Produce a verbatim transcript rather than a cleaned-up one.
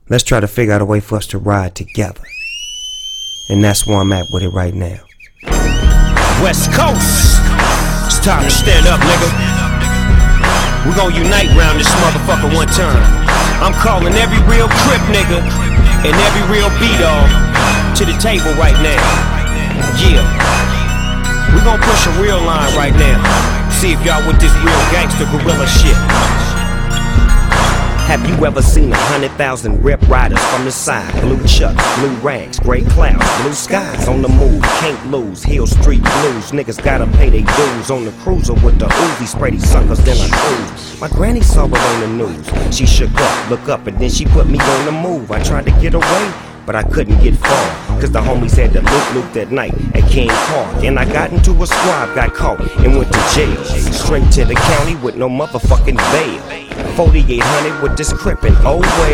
Let's try to figure out a way for us to ride together. And that's where I'm at with it right now. West Coast, it's time to stand up, nigga. We gon' unite round this motherfucker one time. I'm calling every real Crip nigga and every real B-Dog to the table right now. Yeah, we gon' push a real line right now. See if y'all with this real gangster gorilla shit. Have you ever seen a hundred thousand rip riders from the side? Blue chucks, blue rags, gray clouds, blue skies on the move, can't lose. Hill Street blues, niggas gotta pay their dues. On the cruiser with the Uzi, spray these suckers, then I cruise. My granny saw it on the news. She shook up, look up, and then she put me on the move. I tried to get away, but I couldn't get far, cause the homies had to loop loop that night at King Park. And I got into a squad, got caught, and went to jail. Straight to the county with no motherfucking bail. forty-eight hundred with this Crip and old way.